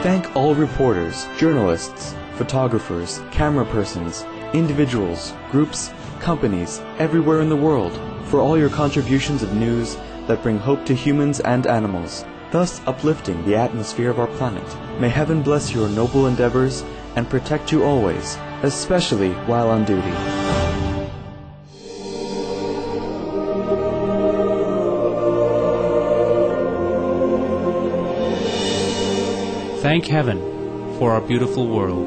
thank all reporters, journalists, photographers, camera persons, individuals, groups, companies, everywhere in the world, for all your contributions of news that bring hope to humans and animals, thus uplifting the atmosphere of our planet. May heaven bless your noble endeavors and protect you always, especially while on duty. Thank heaven for our beautiful world.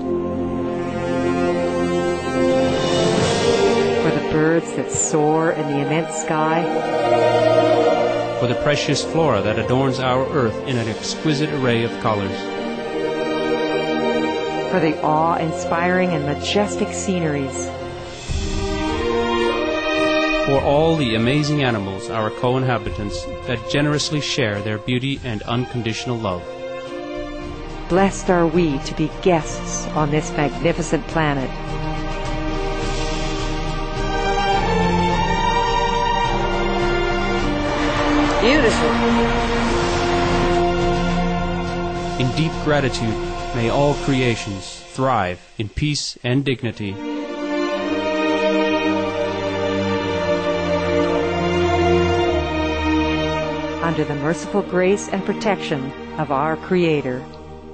For the birds that soar in the immense sky. For the precious flora that adorns our earth in an exquisite array of colors. For the awe-inspiring and majestic sceneries. For all the amazing animals, our co-inhabitants, that generously share their beauty and unconditional love. Blessed are we to be guests on this magnificent planet. Beautiful. In deep gratitude, may all creations thrive in peace and dignity. Under the merciful grace and protection of our Creator.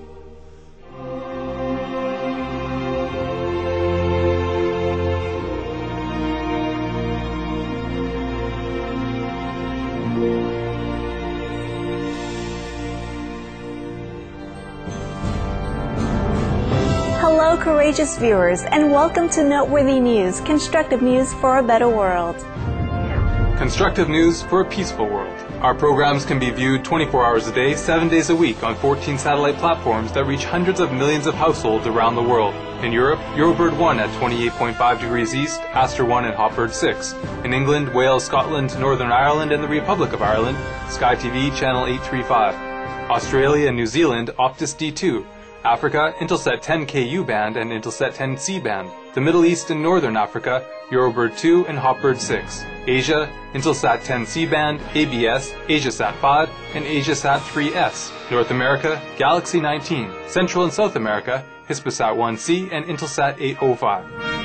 Hello, courageous viewers, and welcome to Noteworthy News, constructive news for a better world. Constructive news for a peaceful world. Our programs can be viewed 24 hours a day, 7 days a week on 14 satellite platforms that reach hundreds of millions of households around the world. In Europe, Eurobird 1 at 28.5 degrees east, Aster 1 and Hotbird 6. In England, Wales, Scotland, Northern Ireland, and the Republic of Ireland, Sky TV channel 835. Australia and New Zealand, Optus D2. Africa, Intelsat 10 KU band and Intelsat 10 C band. The Middle East and Northern Africa, Eurobird 2 and Hotbird 6. Asia, Intelsat 10 C band, ABS, Asiasat 5, and Asiasat 3S. North America, Galaxy 19. Central and South America, Hispasat 1C and Intelsat 805.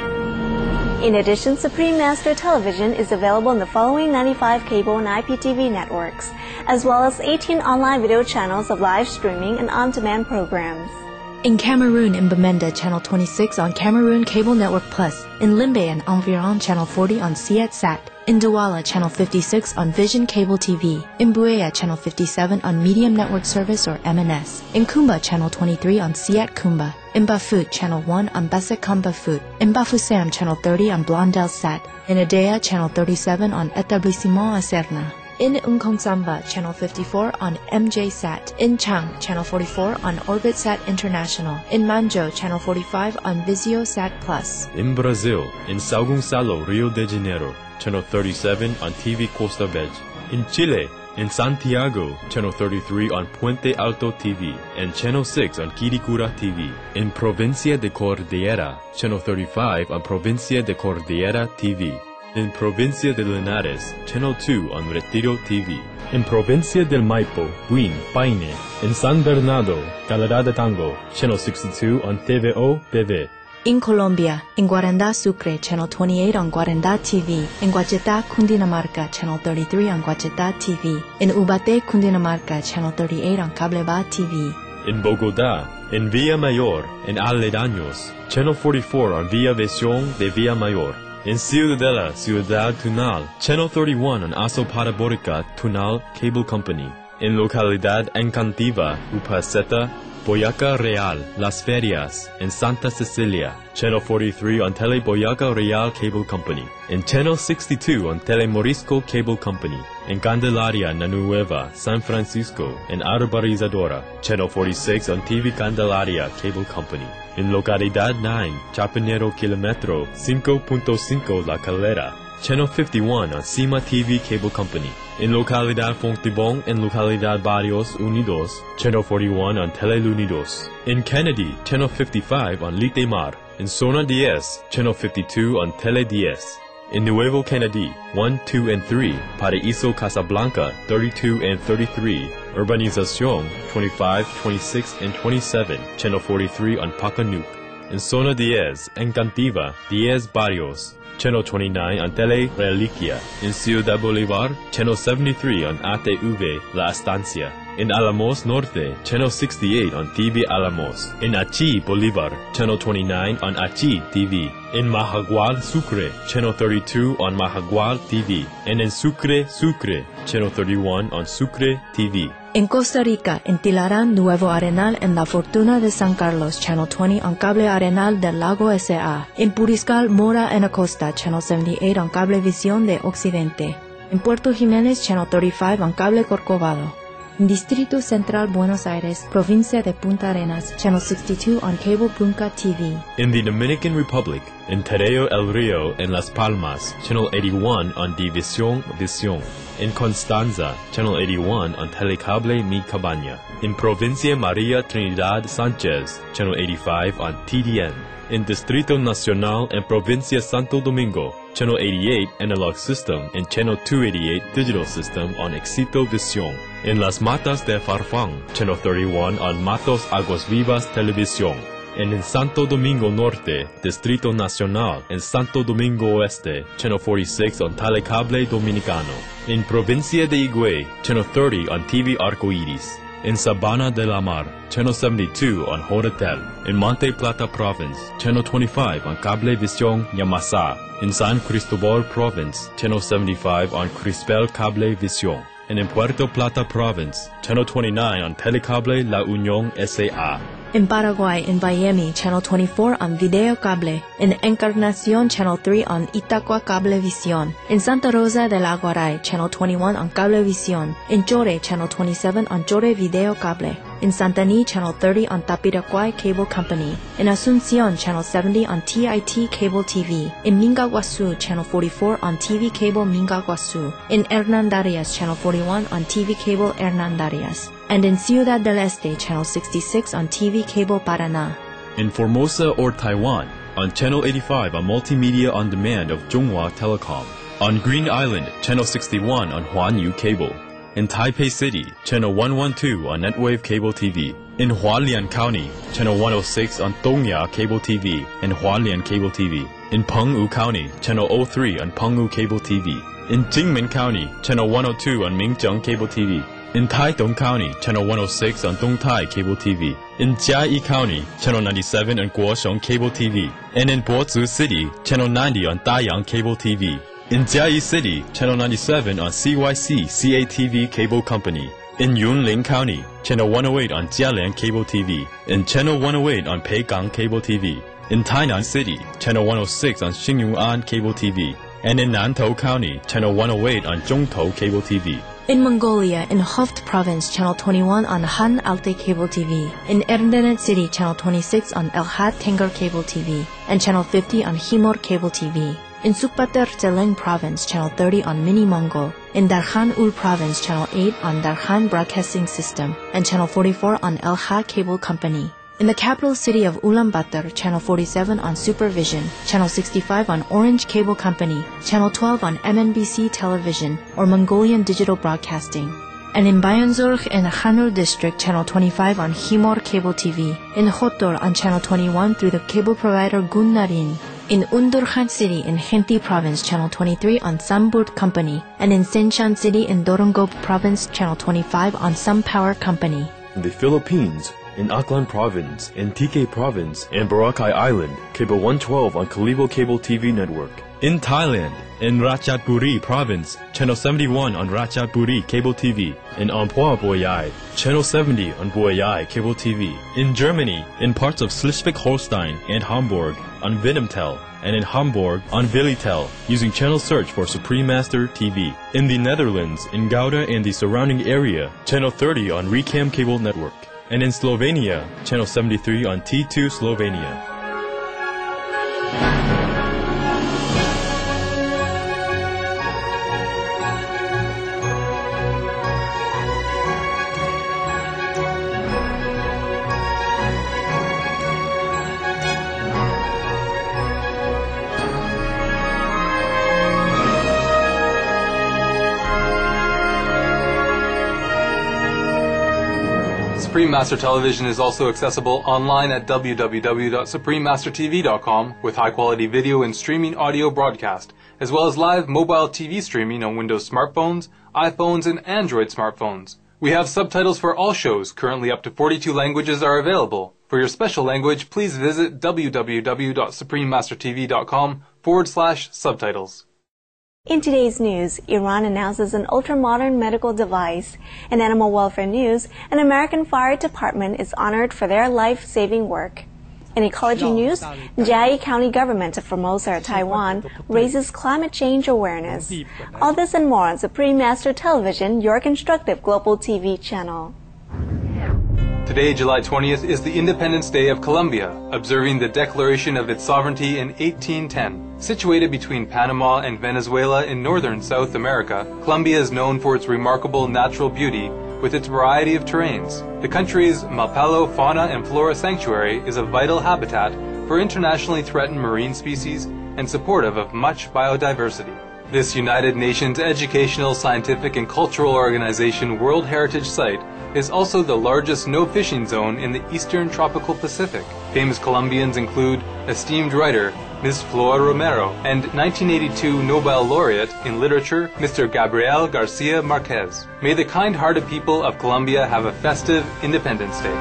In addition, Supreme Master Television is available on the following 95 cable and IPTV networks, as well as 18 online video channels of live streaming and on-demand programs. In Cameroon, in Bamenda, Channel 26 on Cameroon Cable Network Plus. In Limbe and Environ, Channel 40 on Sietsat. In Douala, Channel 56 on Vision Cable TV. In Buea, Channel 57 on Medium Network Service or MNS. In Kumba, Channel 23 on Siet Kumba. In Bafut, Channel 1 on Basekam Bafut. In Bafoussam, Channel 30 on Blondel Sat. In Adea, Channel 37 on Etablissement Aserna. In Unkongsamba, Channel 54 on MJSat. In Chang, Channel 44 on OrbitSat International. In Manjo, Channel 45 on VisioSat Plus. In Brazil, in São Gonçalo, Rio de Janeiro, Channel 37 on TV Costa Verde. In Chile, in Santiago, Channel 33 on Puente Alto TV and Channel 6 on Quiricura TV. In Provincia de Cordillera, Channel 35 on Provincia de Cordillera TV. In Provincia de Linares, Channel 2 on Retiro TV. In Provincia del Maipo, Buin, Paine. In San Bernardo, Calera de Tango, Channel 62 on TVO TV. In Colombia, in Guaranda Sucre, Channel 28 on Guaranda TV. In Guaceta, Cundinamarca, Channel 33 on Guaceta TV. In Ubate, Cundinamarca, Channel 38 on Cableba TV. In Bogotá, in Villa Mayor, in Aledaños, Channel 44 on Villa Visión de Villa Mayor. In Ciudadela, Ciudad Tunal, Channel 31 on Aso Parabólica Tunal Cable Company. In Localidad Encantiva, Upaceta, Boyaca Real, Las Ferias, in Santa Cecilia, Channel 43 on Tele Boyaca Real Cable Company. In Channel 62 on Tele Morisco Cable Company. In Candelaria, Nanueva, San Francisco, and Arborizadora, Channel 46 on TV Candelaria Cable Company. In Localidad 9, Chapinero Kilometro 5.5 La Calera, Channel 51 on Cima TV Cable Company. In Localidad Fontibón and Localidad Barrios Unidos, Channel 41 on Teleunidos. In Kennedy, Channel 55 on Lite Mar. In Zona 10, Channel 52 on Tele 10. In Nuevo Kennedy, 1, 2, and 3, Paraíso Casablanca, 32 and 33, Urbanización 25, 26, and 27, Channel 43 on Pacanuc. In Zona 10, Encantiva, 10 Barrios, Channel 29 on Tele Reliquia. In Ciudad Bolívar, Channel 73 on ATV La Estancia. In Alamos Norte, Channel 68 on TV Alamos. In Achi Bolívar, Channel 29 on Achi TV. In Mahagual Sucre, Channel 32 on Mahagual TV. And in Sucre, Channel 31 on Sucre TV. In Costa Rica, en Tilarán, Nuevo Arenal, en La Fortuna de San Carlos, Channel 20 on Cable Arenal del Lago SA. In Puriscal, Mora and Acosta, Channel 78 on Cablevisión de Occidente. In Puerto Jiménez, Channel 35 on Cable Corcovado. In Distrito Central, Buenos Aires, Provincia de Punta Arenas, Channel 62 on Cable Punca TV. In the Dominican Republic, in Terreo El Rio and Las Palmas, Channel 81 on División Visión. In Constanza, Channel 81 on Telecable Mi Cabaña. In Provincia María Trinidad Sánchez, Channel 85 on TDN. In Distrito Nacional and Provincia Santo Domingo, Channel 88 Analog System and Channel 288 Digital System on Éxito Visión. In Las Matas de Farfán, Channel 31 on Matos Aguas Vivas Televisión. And in Santo Domingo Norte, Distrito Nacional, and Santo Domingo Oeste, Channel 46 on Telecable Dominicano. In Provincia de Higüey, Channel 30 on TV Arcoiris. In Sabana de la Mar, Channel 72 on Horatel. In Monte Plata Province, Channel 25 on Cablevisión Yamasa. In San Cristobal Province, Channel 75 on Crispel Cablevisión. And in Puerto Plata Province, Channel 29 on Telecable La Unión S.A. In Paraguay, in Miami, Channel 24 on Video Cable. In Encarnación, Channel 3 on Itacua Cablevisión. In Santa Rosa del Aguaray, Channel 21 on Cablevisión. In Chore, Channel 27 on Chore Video Cable. In Santaní, Channel 30 on Tapiraquay Cable Company. In Asunción, Channel 70 on TIT Cable TV. In Mingaguasu, Channel 44 on TV Cable Mingaguasu. In Hernandarias, Channel 41 on TV Cable Hernandarias. And in Ciudad del Este, Channel 66 on TV Cable Paraná. In Formosa or Taiwan, on Channel 85 on Multimedia On Demand of Zhonghua Telecom. On Green Island, Channel 61 on Huanyu Cable. In Taipei City, Channel 112 on Netwave Cable TV. In Hualien County, Channel 106 on Dongya Cable TV and Hualien Cable TV. In Penghu County, Channel 03 on Penghu Cable TV. In Jingmen County, Channel 102 on Minjiang Cable TV. In Taitung County, Channel 106 on Dongtai Cable TV. In Jiayi County, Channel 97 on Guosheng Cable TV. And in Bozu City, Channel 90 on Dayang Cable TV. In Jiayi City, Channel 97 on CYC CATV Cable Company. In Yunlin County, Channel 108 on Jialian Cable TV. In Channel 108 on Peigang Cable TV. In Tainan City, Channel 106 on Xingyuan Cable TV. And in Nantou County, Channel 108 on Zhongtou Cable TV. In Mongolia, in Hoft Province, Channel 21 on Han Alte Cable TV. In Erdenet City, Channel 26 on El Had Tengar Cable TV. And Channel 50 on Himor Cable TV. In Sukbater Zeleng Province, Channel 30 on Mini Mongol. In Darkhan Ul Province, Channel 8 on Darkhan Broadcasting System. And Channel 44 on El Ha Cable Company. In the capital city of Ulaanbaatar, Channel 47 on Supervision, Channel 65 on Orange Cable Company, Channel 12 on MNBC Television, or Mongolian Digital Broadcasting. And in Bayanzurg in Khanur District, Channel 25 on Himor Cable TV. In Hotor on Channel 21 through the cable provider Gunnarin. In Undurkhan City in Khenti Province, Channel 23 on Samburt Company. And in Sinshan City in Dorongop Province, Channel 25 on Some Power Company. In the Philippines, in Aklan Province, in TK Province, and Boracay Island, Cable 112 on Kalibo Cable TV Network. In Thailand, in Ratchaburi Province, Channel 71 on Ratchaburi Cable TV. In Amphoe Boyai, Channel 70 on Boyai Cable TV. In Germany, in parts of Schleswig-Holstein and Hamburg on Vidimtel, and in Hamburg on Vilitel, using channel search for Supreme Master TV. In the Netherlands, in Gouda and the surrounding area, Channel 30 on Recam Cable Network. And in Slovenia, Channel 73 on T2 Slovenia. Supreme Master Television is also accessible online at www.suprememastertv.com with high-quality video and streaming audio broadcast, as well as live mobile TV streaming on Windows smartphones, iPhones, and Android smartphones. We have subtitles for all shows. Currently up to 42 languages are available. For your special language, please visit www.suprememastertv.com/subtitles. In today's news, Iran announces an ultra-modern medical device. In animal welfare news, an American fire department is honored for their life-saving work. In ecology news, Jiayi County government of Formosa, Taiwan, raises climate change awareness. All this and more on Supreme Master Television, your constructive global TV channel. Today, July 20th, is the Independence Day of Colombia, observing the declaration of its sovereignty in 1810. Situated between Panama and Venezuela in northern South America, Colombia is known for its remarkable natural beauty with its variety of terrains. The country's Malpalo Fauna and Flora Sanctuary is a vital habitat for internationally threatened marine species and supportive of much biodiversity. This United Nations Educational, Scientific, and Cultural Organization World Heritage Site is also the largest no-fishing zone in the eastern tropical Pacific. Famous Colombians include esteemed writer Ms. Flor Romero and 1982 Nobel laureate in literature Mr. Gabriel Garcia Marquez. May the kind-hearted people of Colombia have a festive Independence Day.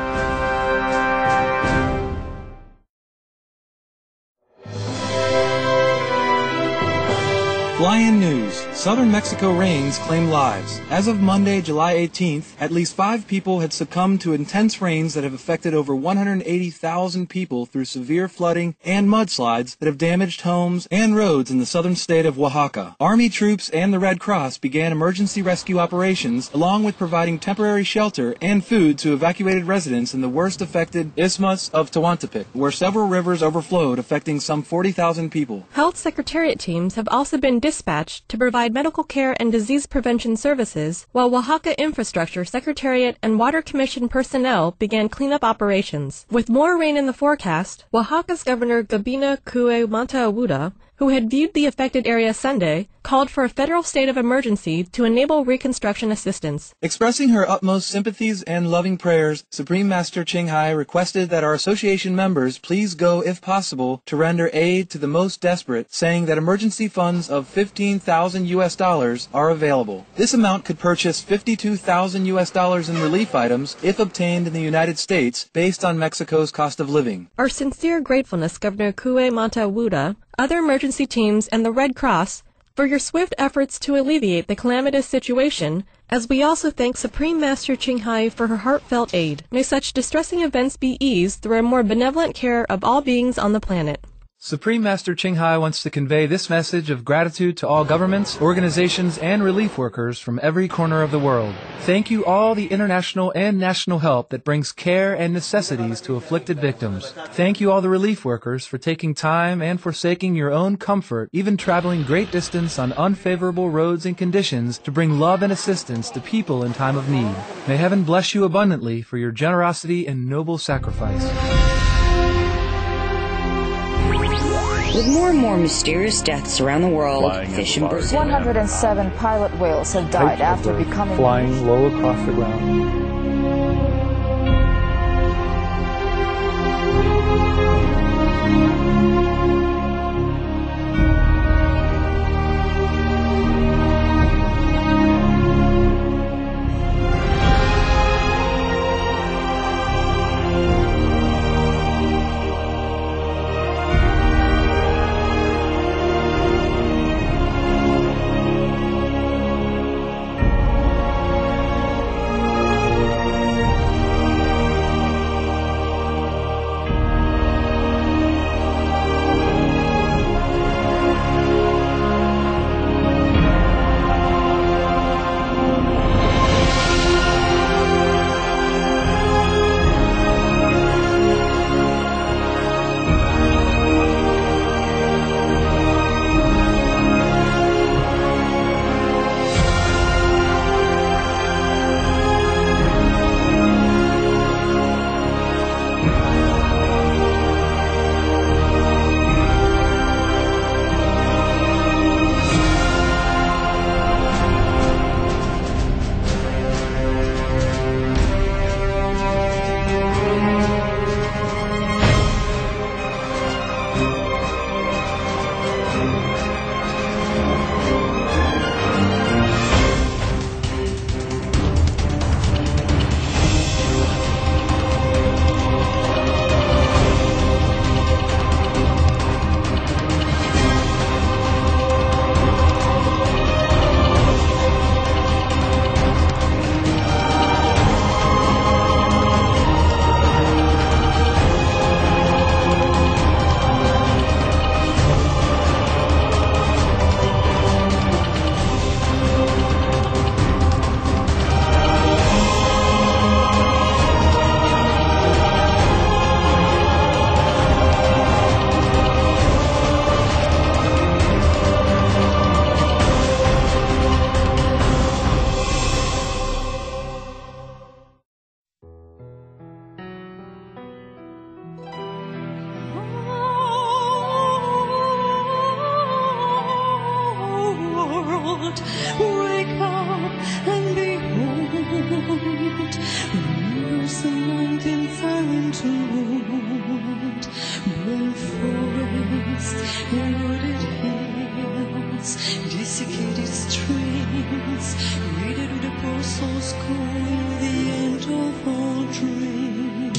Fly-in news. Southern Mexico rains claim lives. As of Monday, July 18th, at least 5 people had succumbed to intense rains that have affected over 180,000 people through severe flooding and mudslides that have damaged homes and roads in the southern state of Oaxaca. Army troops and the Red Cross began emergency rescue operations, along with providing temporary shelter and food to evacuated residents in the worst affected Isthmus of Tehuantepec, where several rivers overflowed, affecting some 40,000 people. Health Secretariat teams have also been dispatched to provide medical care and disease prevention services, while Oaxaca Infrastructure Secretariat and Water Commission personnel began cleanup operations. With more rain in the forecast, Oaxaca's Governor Gabina Cue Monteaguda, who had viewed the affected area Sunday, called for a federal state of emergency to enable reconstruction assistance. Expressing her utmost sympathies and loving prayers, Supreme Master Ching Hai requested that our association members please go, if possible, to render aid to the most desperate, saying that emergency funds of $15,000 are available. This amount could purchase $52,000 in relief items if obtained in the United States, based on Mexico's cost of living. Our sincere gratefulness, Governor Cue Monteaguda, other emergency teams, and the Red Cross for your swift efforts to alleviate the calamitous situation, as we also thank Supreme Master Ching Hai for her heartfelt aid. May such distressing events be eased through a more benevolent care of all beings on the planet. Supreme Master Ching Hai wants to convey this message of gratitude to all governments, organizations, and relief workers from every corner of the world. Thank you all the international and national help that brings care and necessities to afflicted victims. Thank you all the relief workers for taking time and forsaking your own comfort, even traveling great distance on unfavorable roads and conditions to bring love and assistance to people in time of need. May heaven bless you abundantly for your generosity and noble sacrifice. With more and more mysterious deaths around the world, fish in Brazil. 107 pilot whales have died after becoming flying low across the ground. heart, wake up and behold, rivers the mountain fell into road, burnt forest and wooded hills, desiccated streams, ready to the poor souls calling the end of all dreams.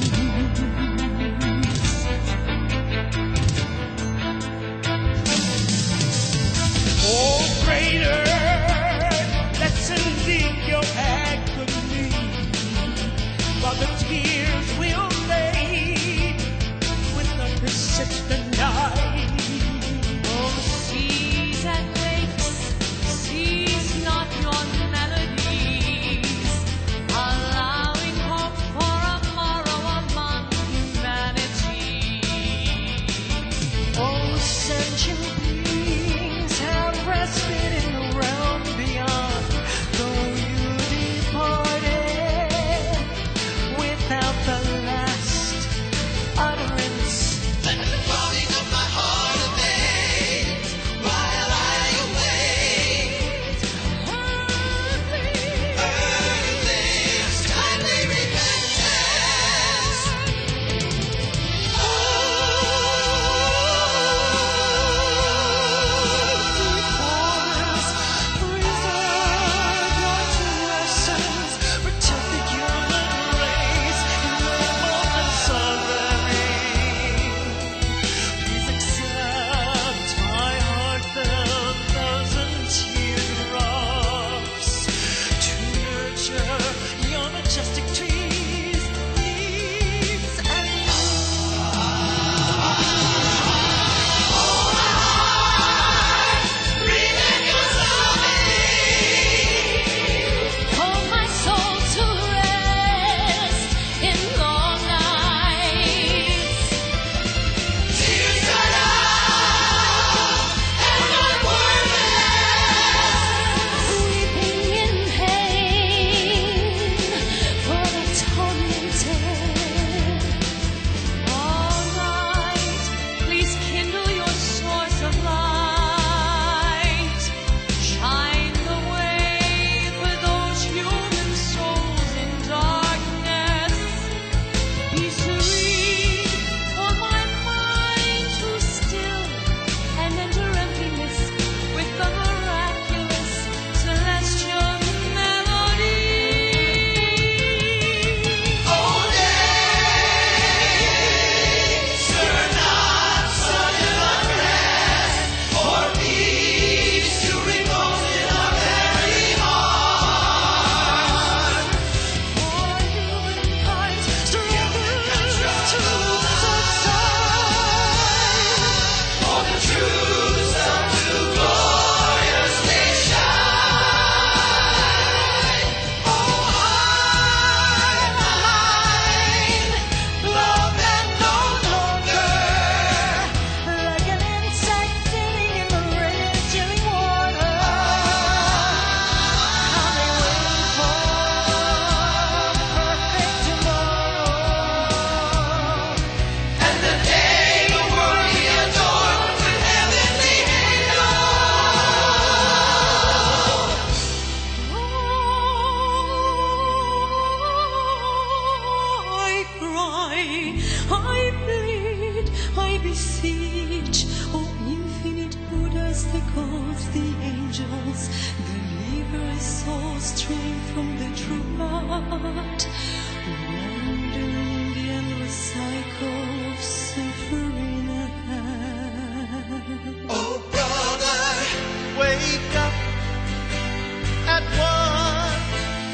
Oh, greater lessons in your agony, while the tears will fade with the persistent night. Oh, seas and lakes, cease not your melodies, allowing hope for a morrow among humanity. Oh, sentient beings have rested in the realm beyond, though you departed without the last utterance. Let the throbbing of my heart abate while I await earthling's timely repentance. Majestic trees, leaves, and Hold my soul to rest in long nights. Tears dried up and I'm worthless, weeping in pain for the tormented. All night, please kindle your source of light. Shine the way for those human souls in darkness. Be serene for my mind to still and enter emptiness with the miraculous celestial melody. Oh, days are not such an unrest, or peace to repose in our very heart. For humankind struggles to subside, for the truths of to gloriously shine. Oh, I'm mine, love and no longer, like an insect sitting in the rain, chilling water. I'll be waiting for perfect tomorrow. And the day the world be adorned with heavenly I cry, I plead, I beseech, O infinite Buddhas, the gods, the angels, deliver a soul straying from the true path, wandering the endless cycle of suffering ahead. Oh, brother, wake up at once.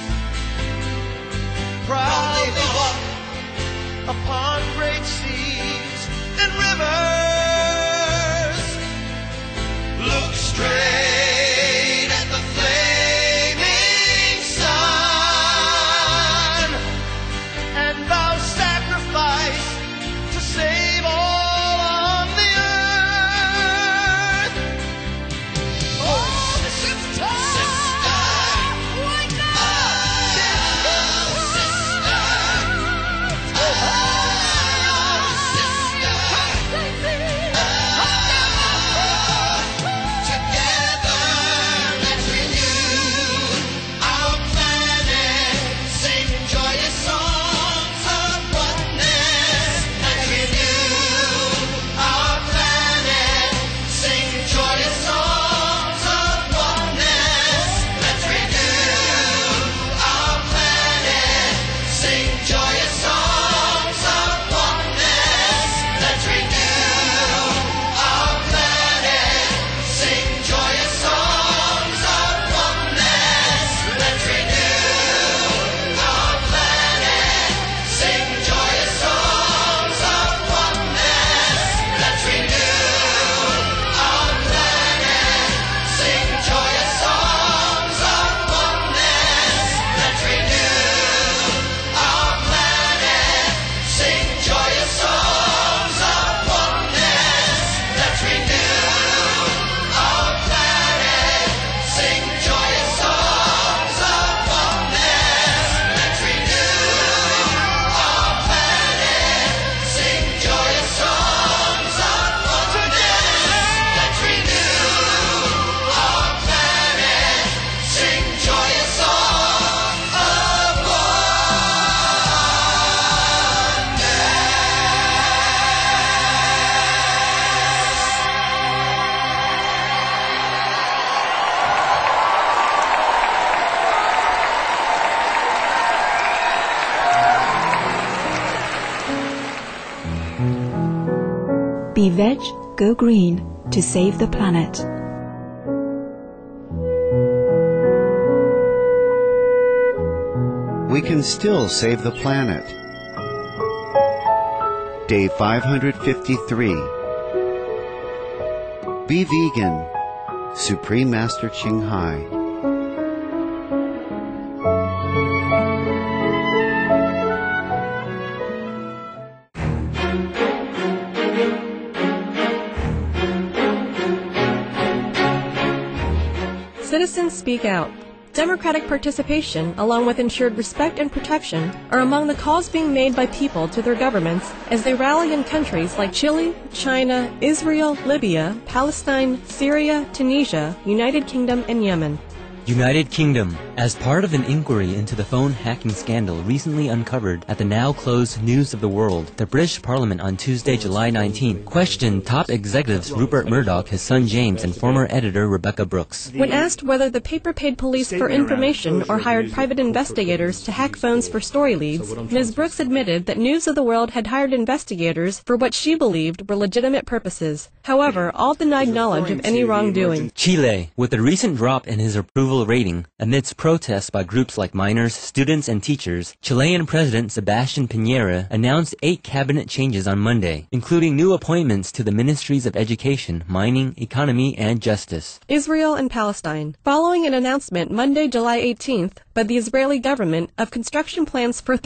Proudly walk upon great seas and rivers. Look straight at the flaming sun. And vow sacrifice to save all on the earth. Oh, Be veg, go green to save the planet. We can still save the planet. Day 553. Be vegan. Supreme Master Ching Hai. Citizens speak out. Democratic participation, along with ensured respect and protection, are among the calls being made by people to their governments as they rally in countries like Chile, China, Israel, Libya, Palestine, Syria, Tunisia, United Kingdom, and Yemen. United Kingdom, as part of an inquiry into the phone hacking scandal recently uncovered at the now-closed News of the World, the British Parliament on Tuesday, July 19, questioned top executives Rupert Murdoch, his son James, and former editor Rebecca Brooks. When asked whether the paper paid police for information or hired private investigators to hack phones for story leads, Ms. Brooks admitted that News of the World had hired investigators for what she believed were legitimate purposes. However, all denied knowledge of any wrongdoing. Chile, with a recent drop in his approval rating amidst protests by groups like miners, students, and teachers, Chilean President Sebastián Piñera announced 8 cabinet changes on Monday, including new appointments to the Ministries of Education, Mining, Economy, and Justice. Israel and Palestine. Following an announcement Monday, July 18th, by the Israeli government of construction plans for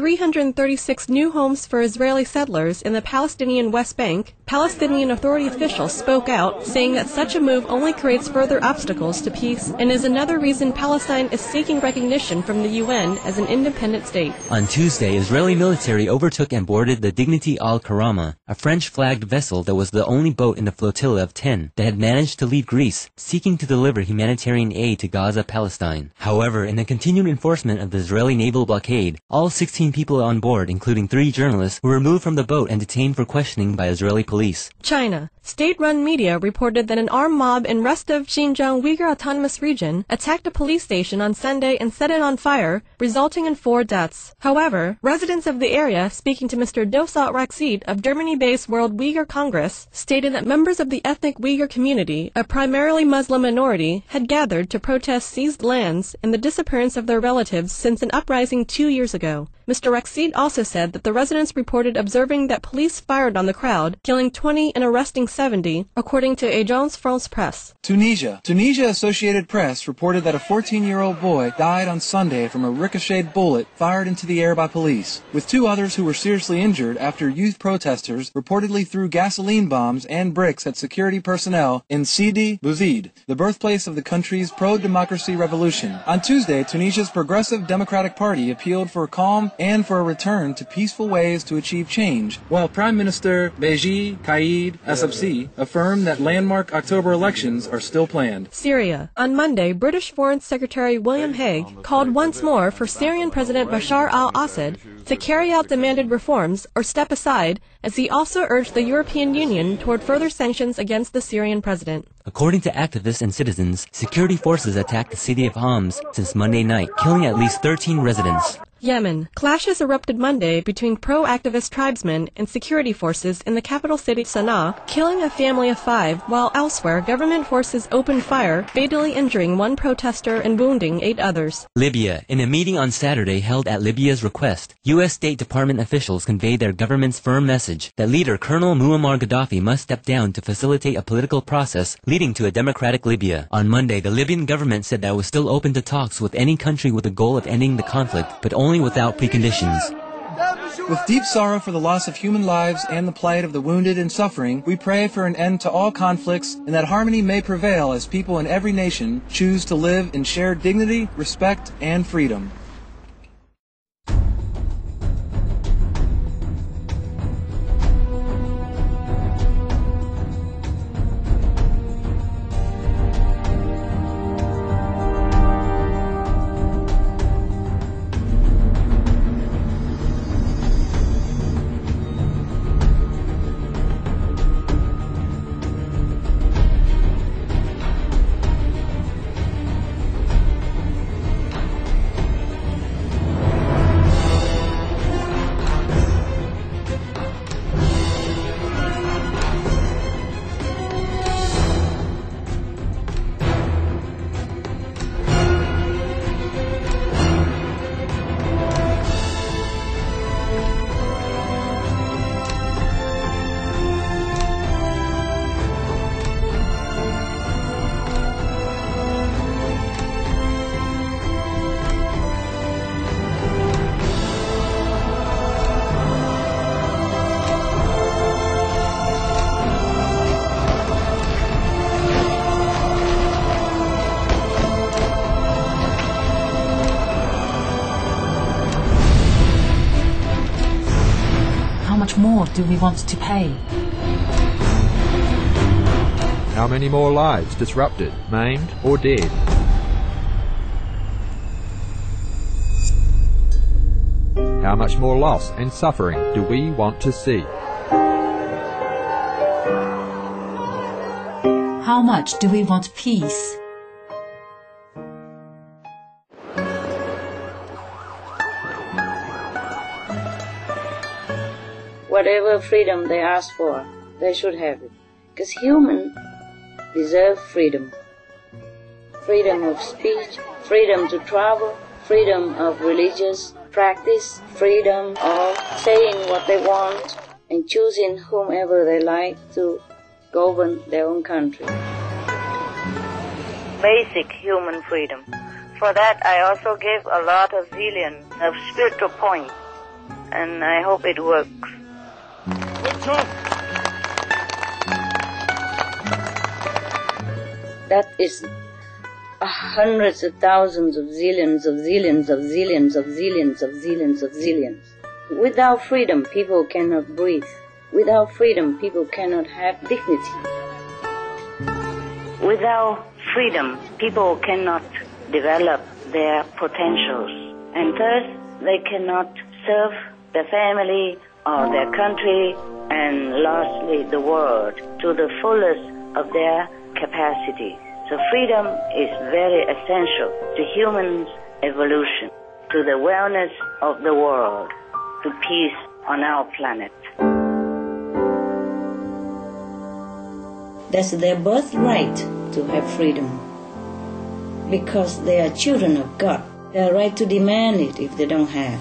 336 new homes for Israeli settlers in the Palestinian West Bank, Palestinian Authority officials spoke out, saying that such a move only creates further obstacles to peace and is another reason Palestine is seeking recognition from the UN as an independent state. On Tuesday, Israeli military overtook and boarded the Dignity al-Karama, a French-flagged vessel that was the only boat in a flotilla of 10 that had managed to leave Greece, seeking to deliver humanitarian aid to Gaza, Palestine. However, in a continued enforcement of the Israeli naval blockade, all 16 people on board, including 3 journalists, were removed from the boat and detained for questioning by Israeli police. China. State-run media reported that an armed mob in Rostov, Xinjiang Uyghur Autonomous Region attacked a police station on Sunday and set it on fire, resulting in 4 deaths. However, residents of the area, speaking to Mr. Dosat Raksid of Germany-based World Uyghur Congress, stated that members of the ethnic Uyghur community, a primarily Muslim minority, had gathered to protest seized lands and the disappearance of their relatives since an uprising 2 years ago. Mr. Raksid also said that the residents reported observing that police fired on the crowd, killing 20 and arresting 70, according to Agence France-Presse. Tunisia. Tunisia Associated Press reported that a 14-year-old boy died on Sunday from a ricocheted bullet fired into the air by police, with 2 others who were seriously injured after youth protesters reportedly threw gasoline bombs and bricks at security personnel in Sidi Bouzid, the birthplace of the country's pro-democracy revolution. On Tuesday, Tunisia's Progressive Democratic Party appealed for calm and for a return to peaceful ways to achieve change, while Prime Minister Beji Caid Essebsi affirmed that landmark October elections are still planned. Syria. On Monday, British Foreign Secretary William Hague called once more for Syrian President Bashar al-Assad to carry out demanded reforms or step aside, as he also urged the European Union toward further sanctions against the Syrian president. According to activists and citizens, security forces attacked the city of Homs since Monday night, killing at least 13 residents. Yemen. Clashes erupted Monday between pro-activist tribesmen and security forces in the capital city Sana'a, killing a family of 5, while elsewhere government forces opened fire, fatally injuring 1 protester and wounding 8 others. Libya. In a meeting on Saturday held at Libya's request, U.S. State Department officials conveyed their government's firm message that leader Colonel Muammar Gaddafi must step down to facilitate a political process leading to a democratic Libya. On Monday, the Libyan government said that it was still open to talks with any country with the goal of ending the conflict, but only without preconditions. With deep sorrow for the loss of human lives and the plight of the wounded and suffering, we pray for an end to all conflicts and that harmony may prevail as people in every nation choose to live in shared dignity, respect, and freedom. more do we want to pay? How many more lives disrupted, maimed, or dead? How much more loss and suffering do we want to see? How much do we want peace? Whatever freedom they ask for, they should have it. Because humans deserve freedom. Freedom of speech, freedom to travel, freedom of religious practice, freedom of saying what they want and choosing whomever they like to govern their own country. Basic human freedom. For that I also give a lot of zillion of spiritual points, and I hope it works. That is hundreds of thousands of zillions of zillions of zillions of zillions of zillions of zillions. Without freedom, people cannot breathe. Without freedom, people cannot have dignity. Without freedom, people cannot develop their potentials. And thus, they cannot serve their family or their country and lastly the world to the fullest of their capacity. So freedom is very essential to humans' evolution, to the wellness of the world, to peace on our planet. That's their birthright to have freedom. Because they are children of God, they are right to demand it if they don't have.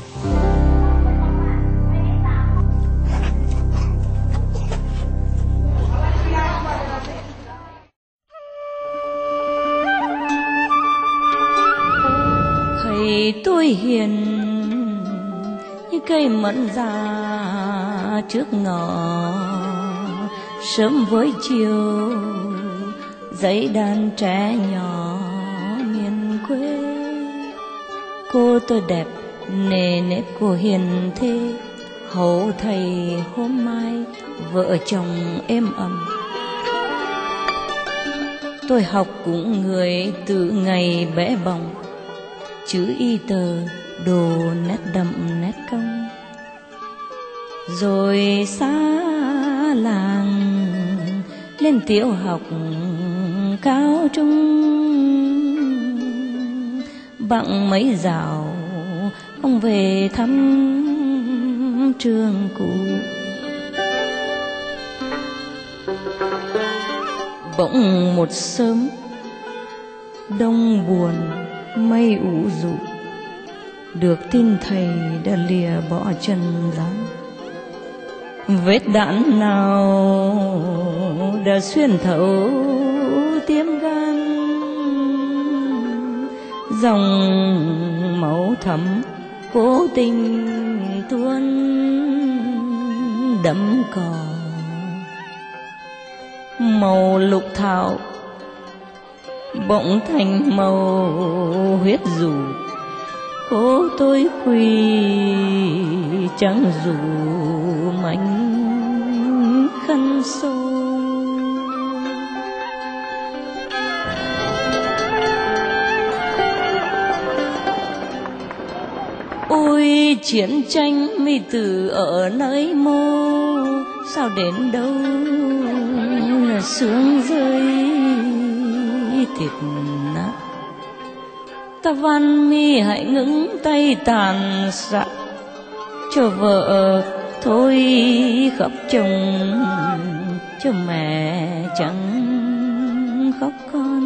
Tôi hiền như cây mận già trước ngõ, sớm với chiều dãy đàn trẻ nhỏ miền quê. Cô tôi đẹp nề nếp của hiền thế, hầu thầy hôm mai vợ chồng êm ấm. Tôi học cùng người từ ngày bé bỏng, chữ y tờ đồ nét đậm nét cong. Rồi xa làng lên tiểu học cao trung, bằng mấy dạo ông về thăm trường cũ. Bỗng một sớm đông buồn mây ủ rũ, được tin thầy đã lìa bỏ trần gian. Vết đạn nào đã xuyên thấu tim gan, dòng máu thấm cố tình tuôn đẫm cỏ. Màu lục thảo bỗng thành màu huyết dù, cô tôi quỳ chẳng dù mảnh khăn xô. Ôi chiến tranh mi từ ở nơi mô, sao đến đâu là sương rơi thịt nát. Ta van mi hãy ngừng tay tàn sát, cho vợ thôi khóc chồng, cho mẹ chẳng khóc con.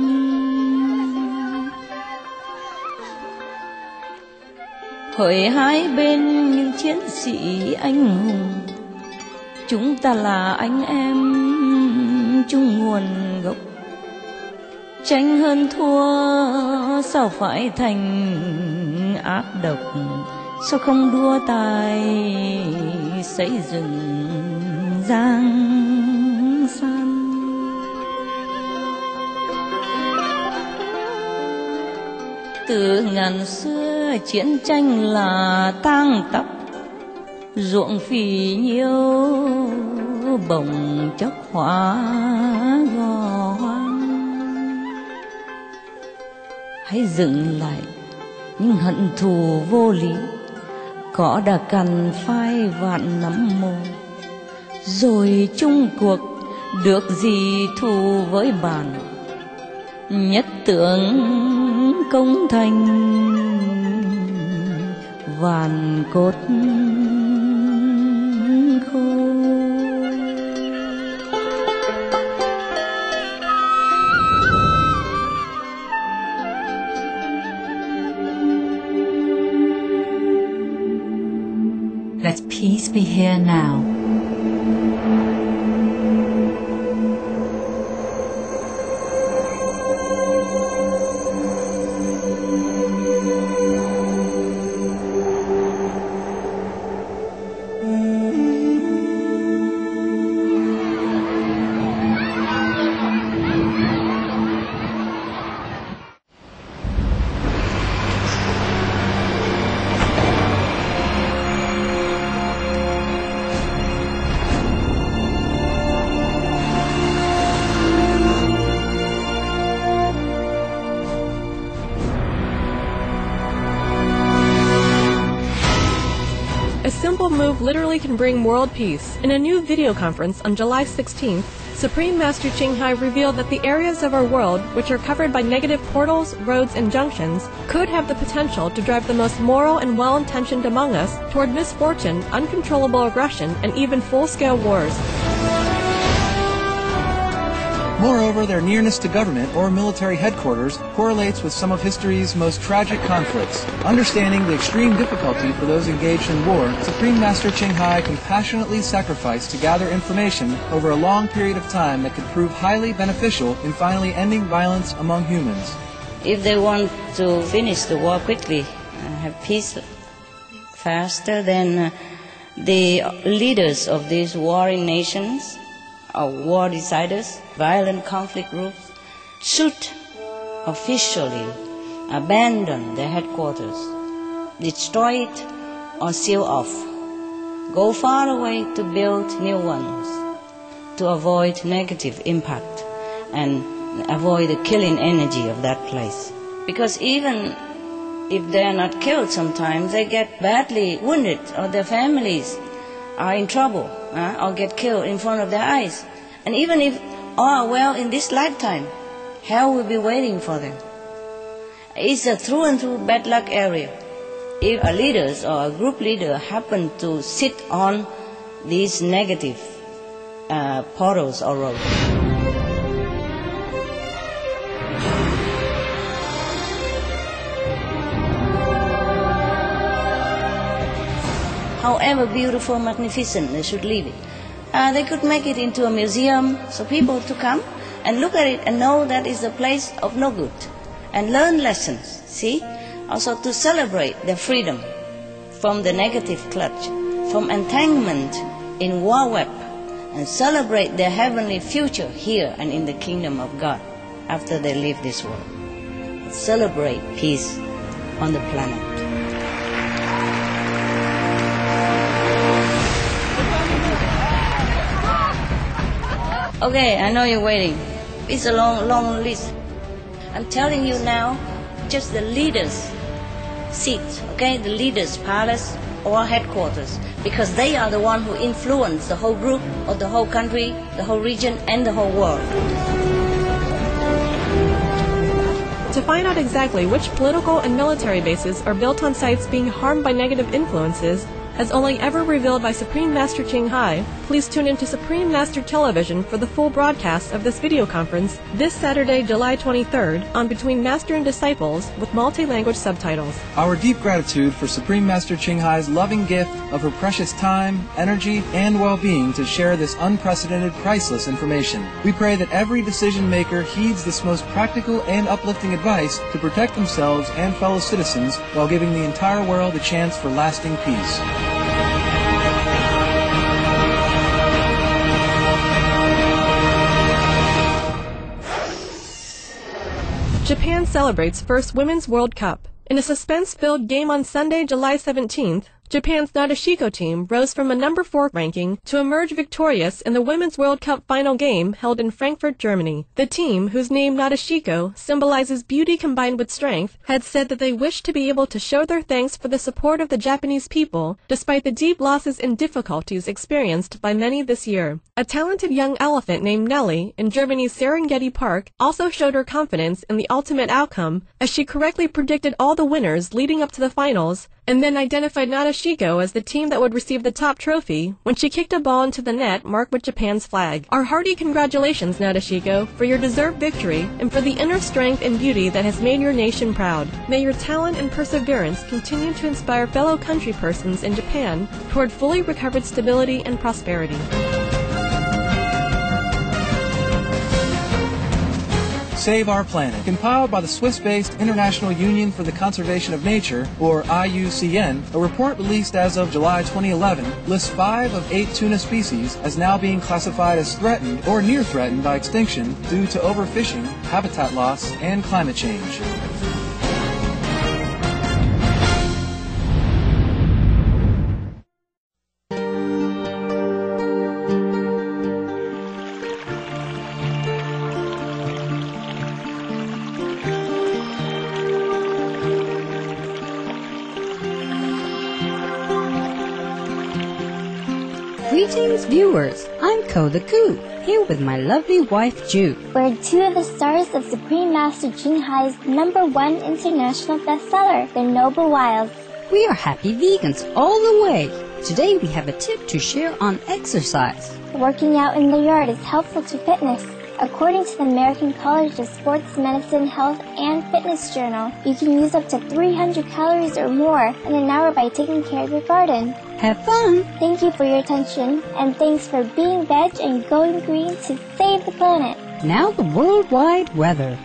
Hỡi hai bên những chiến sĩ anh hùng, chúng ta là anh em chung nguồn gốc. Tranh hơn thua sao phải thành ác độc, sao không đua tài xây dựng giang san. Từ ngàn xưa chiến tranh là tang tóc, ruộng phì nhiêu bỗng chốc hóa gò hoang. Hãy dừng lại những hận thù vô lý, cỏ đã cằn phai vạn nắm mồ, rồi chung cuộc được gì thù với bạn, nhất tưởng công thành vạn cốt khô. Let peace be here now. A simple move literally can bring world peace. In a new video conference on July 16th, Supreme Master Ching Hai revealed that the areas of our world which are covered by negative portals, roads, and junctions could have the potential to drive the most moral and well-intentioned among us toward misfortune, uncontrollable aggression, and even full-scale wars. Moreover, their nearness to government or military headquarters correlates with some of history's most tragic conflicts. Understanding the extreme difficulty for those engaged in war, Supreme Master Ching Hai compassionately sacrificed to gather information over a long period of time that could prove highly beneficial in finally ending violence among humans. If they want to finish the war quickly, have peace faster, then the leaders of these warring nations, or war deciders, violent conflict groups, should officially abandon their headquarters, destroy it or seal off, go far away to build new ones, to avoid negative impact and avoid the killing energy of that place. Because even if they are not killed sometimes, they get badly wounded or their families are in trouble or get killed in front of their eyes. And even if all are well in this lifetime, hell will be waiting for them. It's a through and through bad luck area. If a leader or a group leader happen to sit on these negative portals or roads. However beautiful, magnificent, they should leave it. They could make it into a museum so people to come and look at it and know that it's a place of no good and learn lessons, see? Also to celebrate their freedom from the negative clutch, from entanglement in war web, and celebrate their heavenly future here and in the kingdom of God after they leave this world. Celebrate peace on the planet. Okay, I know you're waiting. It's a long, long list. I'm telling you now, just the leaders' seat, okay? The leaders' palace or headquarters, because they are the one who influence the whole group or the whole country, the whole region, and the whole world. To find out exactly which political and military bases are built on sites being harmed by negative influences, as only ever revealed by Supreme Master Ching Hai, please tune into Supreme Master Television for the full broadcast of this video conference this Saturday, July 23rd, on Between Master and Disciples with multi-language subtitles. Our deep gratitude for Supreme Master Ching Hai's loving gift of her precious time, energy, and well-being to share this unprecedented, priceless information. We pray that every decision maker heeds this most practical and uplifting advice to protect themselves and fellow citizens while giving the entire world a chance for lasting peace. Japan celebrates first Women's World Cup. In a suspense-filled game on Sunday, July 17th, Japan's Nadeshiko team rose from a number 4 ranking to emerge victorious in the Women's World Cup final game held in Frankfurt, Germany. The team, whose name Nadeshiko symbolizes beauty combined with strength, had said that they wished to be able to show their thanks for the support of the Japanese people despite the deep losses and difficulties experienced by many this year. A talented young elephant named Nelly in Germany's Serengeti Park also showed her confidence in the ultimate outcome as she correctly predicted all the winners leading up to the finals and then identified Nadeshiko as the team that would receive the top trophy when she kicked a ball into the net marked with Japan's flag. Our hearty congratulations, Nadeshiko, for your deserved victory and for the inner strength and beauty that has made your nation proud. May your talent and perseverance continue to inspire fellow countrypersons in Japan toward fully recovered stability and prosperity. Save Our Planet, compiled by the Swiss-based International Union for the Conservation of Nature, or IUCN, a report released as of July 2011 lists 5 of 8 tuna species as now being classified as threatened or near threatened by extinction due to overfishing, habitat loss, and climate change. Greetings, viewers. I'm Ko the Coo, here with my lovely wife, Ju. We're 2 of the stars of Supreme Master Ching Hai's #1 international bestseller, The Noble Wilds. We are happy vegans all the way. Today we have a tip to share on exercise. Working out in the yard is helpful to fitness. According to the American College of Sports Medicine, Health, and Fitness Journal, you can use up to 300 calories or more in an hour by taking care of your garden. Have fun! Thank you for your attention, and thanks for being veg and going green to save the planet. Now the worldwide weather.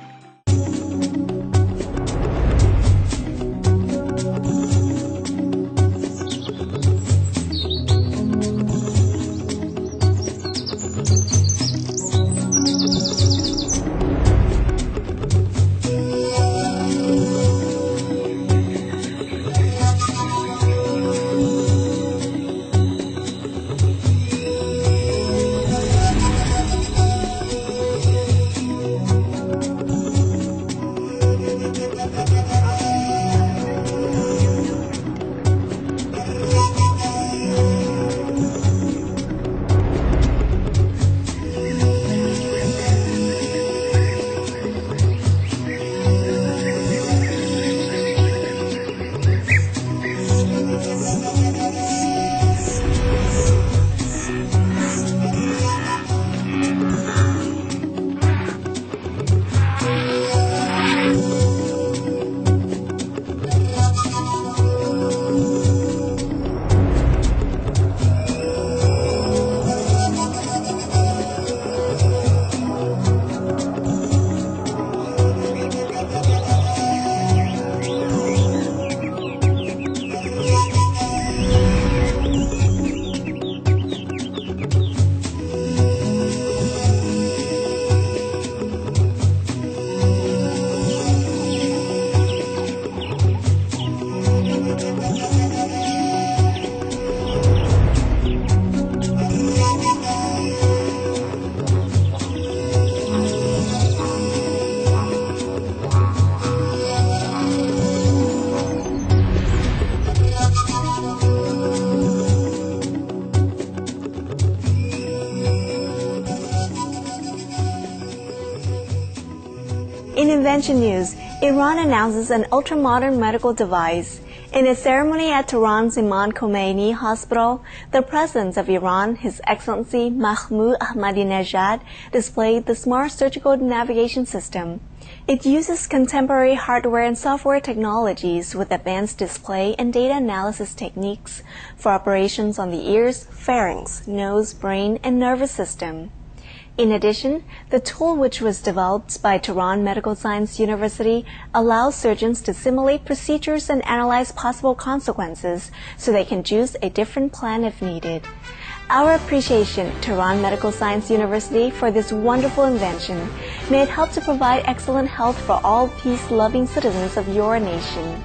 In invention news, Iran announces an ultra-modern medical device. In a ceremony at Tehran's Imam Khomeini Hospital, the President of Iran, His Excellency Mahmoud Ahmadinejad, displayed the Smart Surgical Navigation System. It uses contemporary hardware and software technologies with advanced display and data analysis techniques for operations on the ears, pharynx, nose, brain, and nervous system. In addition, the tool, which was developed by Tehran Medical Science University, allows surgeons to simulate procedures and analyze possible consequences so they can choose a different plan if needed. Our appreciation to Tehran Medical Science University for this wonderful invention. May it help to provide excellent health for all peace-loving citizens of your nation.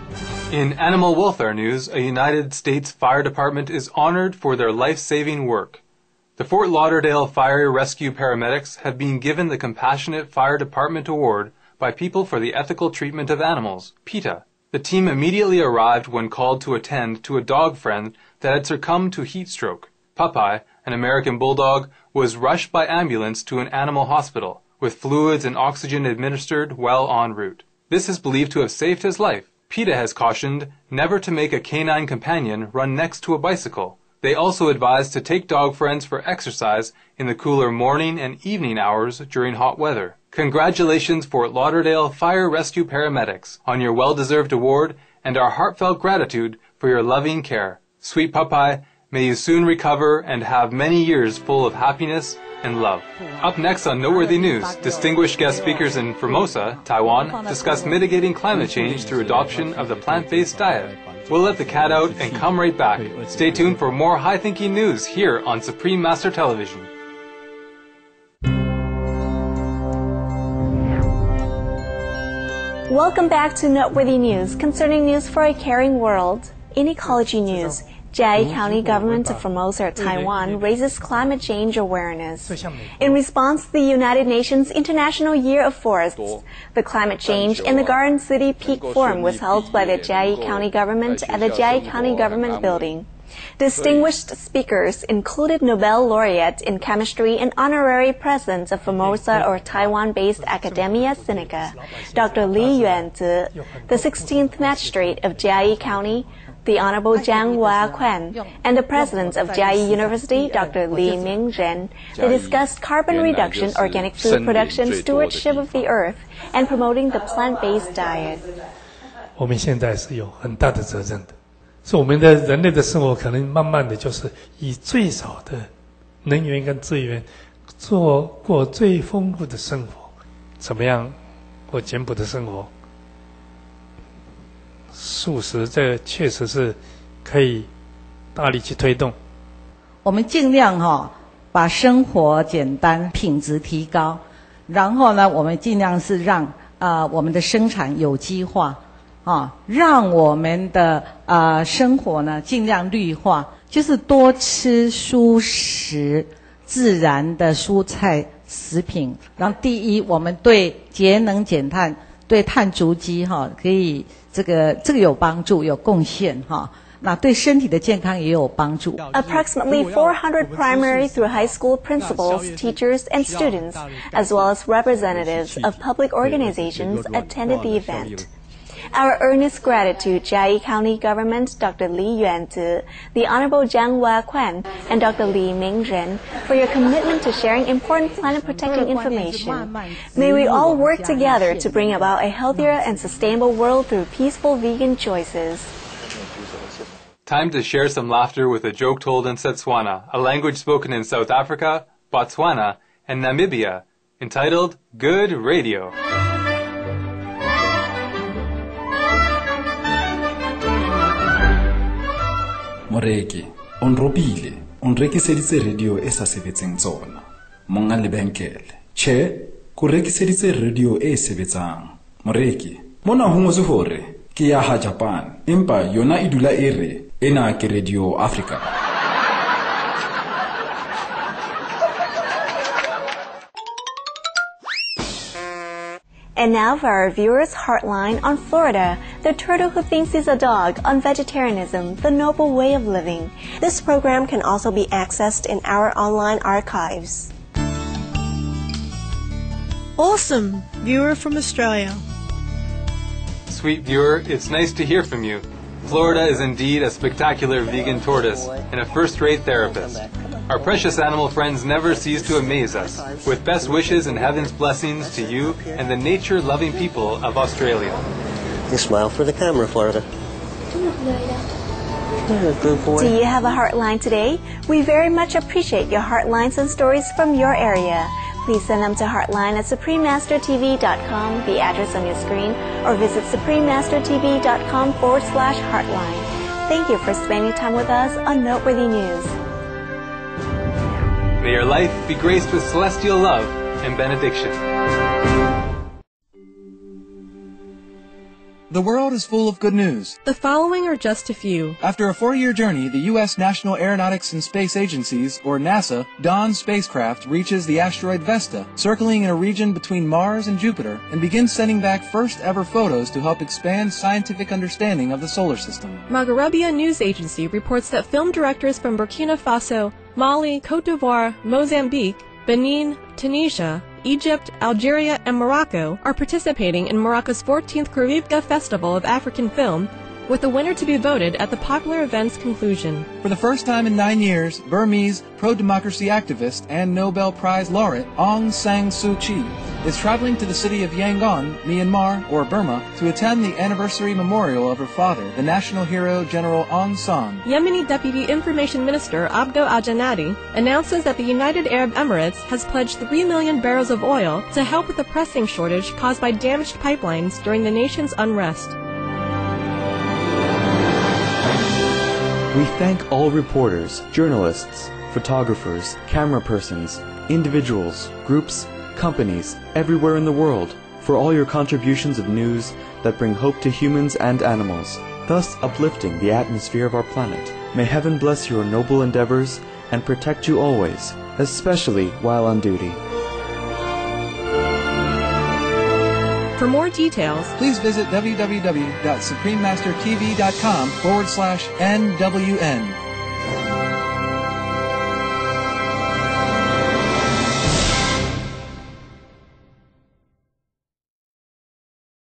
In animal welfare news, a United States fire department is honored for their life-saving work. The Fort Lauderdale Fire Rescue Paramedics have been given the Compassionate Fire Department Award by People for the Ethical Treatment of Animals, PETA. The team immediately arrived when called to attend to a dog friend that had succumbed to heat stroke. Popeye, an American bulldog, was rushed by ambulance to an animal hospital, with fluids and oxygen administered while en route. This is believed to have saved his life. PETA has cautioned never to make a canine companion run next to a bicycle. They also advise to take dog friends for exercise in the cooler morning and evening hours during hot weather. Congratulations, Fort Lauderdale Fire Rescue Paramedics, on your well-deserved award and our heartfelt gratitude for your loving care. Sweet Popeye, may you soon recover and have many years full of happiness and love. Up next on Noteworthy News, distinguished guest speakers in Formosa, Taiwan, discuss mitigating climate change through adoption of the plant-based diet. We'll let the cat out and come right back. Stay tuned for more high-thinking news here on Supreme Master Television. Welcome back to Noteworthy News, concerning news for a caring world. In ecology news, Chiayi County government of Formosa, Taiwan, raises climate change awareness. In response to the United Nations International Year of Forests, the Climate Change in the Garden City Peak Forum was held by the Chiayi County government at the Chiayi County Government Building. Distinguished speakers included Nobel laureate in chemistry and honorary president of Formosa or Taiwan-based Academia Sinica, Dr. Li Yuanzi, the 16th magistrate of Chiayi County, the Honorable Jiang Hua-Quan, and the president of Chiayi University, Dr. Li Mingzhen. They discussed carbon reduction, organic food production, stewardship of the earth, and promoting the plant-based diet. 我们现在是有很大的责任的，所以我们的人类的生活可能慢慢的就是以最少的能源跟资源过最丰富的生活，怎么样过简朴的生活？素食这确实是可以大力去推动。 我们尽量把生活简单，品质提高，然后呢，我们尽量是让我们的生产有机化让我们的生活呢尽量绿化，就是多吃蔬食、自然的蔬菜食品。然后第一，我们对节能减碳、对碳足迹可以这个有帮助、有贡献那对身体的健康也有帮助。 Approximately 400 primary through high school principals, teachers, and students, as well as representatives of public organizations, attended the event. Our earnest gratitude, Chiayi County Government, Dr. Li Yuanzi, the Honorable Jiang Hua-Quan, and Dr. Li Mingzhen, for your commitment to sharing important planet-protecting information. May we all work together to bring about a healthier and sustainable world through peaceful vegan choices. Time to share some laughter with a joke told in Setswana, a language spoken in South Africa, Botswana, and Namibia, entitled Good Radio. Moreki, on robile, on rekiseditse radio e sa sebetseng tsona. Monga lebenkele, che, ku rekiseditse radio e sebetsang. Moreki, mona ho ngotse hore ke ya ha Japan, empa yona e dula e re ena ke Radio Africa. And now for our viewers' Heartline on Florida, the turtle who thinks he's a dog, on vegetarianism, the noble way of living. This program can also be accessed in our online archives. Awesome! Viewer from Australia. Sweet viewer, it's nice to hear from you. Florida is indeed a spectacular vegan tortoise and a first-rate therapist. Our precious animal friends never cease to amaze us. With best wishes and heaven's blessings to you and the nature-loving people of Australia. You smile for the camera, Florida. Good boy. Do you have a Heartline today? We very much appreciate your Heartlines and stories from your area. Please send them to heartline@suprememastertv.com, the address on your screen, or visit suprememastertv.com/heartline. Thank you for spending time with us on Noteworthy News. May your life be graced with celestial love and benediction. The world is full of good news. The following are just a few. After a 4-year journey, the U.S. National Aeronautics and Space Agency's, or NASA, Dawn spacecraft reaches the asteroid Vesta, circling in a region between Mars and Jupiter, and begins sending back first-ever photos to help expand scientific understanding of the solar system. Maghrebia News Agency reports that film directors from Burkina Faso, Mali, Cote d'Ivoire, Mozambique, Benin, Tunisia, Egypt, Algeria, and Morocco are participating in Morocco's 14th Khouribga Festival of African Film, with the winner to be voted at the popular event's conclusion. For the first time in 9 years, Burmese pro-democracy activist and Nobel Prize laureate Aung San Suu Kyi is traveling to the city of Yangon, Myanmar, or Burma, to attend the anniversary memorial of her father, the national hero General Aung San. Yemeni Deputy Information Minister Abdo Al-Janadi announces that the United Arab Emirates has pledged 3 million barrels of oil to help with the pressing shortage caused by damaged pipelines during the nation's unrest. We thank all reporters, journalists, photographers, camera persons, individuals, groups, companies, everywhere in the world, for all your contributions of news that bring hope to humans and animals, thus uplifting the atmosphere of our planet. May heaven bless your noble endeavors and protect you always, especially while on duty. For more details, please visit www.suprememastertv.com/NWN.